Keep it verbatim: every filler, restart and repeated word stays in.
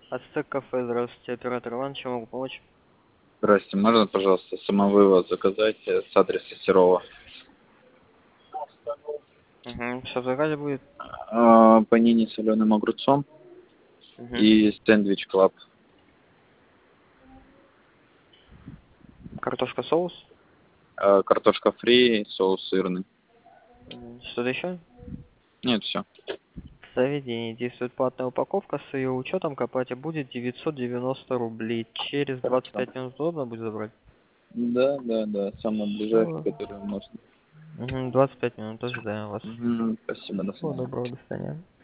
Ацтек кафе, здравствуйте, оператор Иван, чем могу помочь? Здрасте, можно, пожалуйста, самовывоз заказать э, с адреса Серова? Угу. Что в заказе будет? А, Панини с соленым огурцом Угу. и сэндвич клаб. Картошка, соус? А, Картошка фри, соус сырный. Мгм. Что-то еще? Нет, все. В заведении действует платная упаковка, с ее учетом к оплате будет девятьсот девяносто рублей. Через двадцать Хорошо. пять минут удобно будет забрать? Да, да, да, самый ближайший, Все. который можно. Угу. двадцать пять минут, ожидаем вас. Мгм, спасибо, до Всего свидания. доброго, до свидания.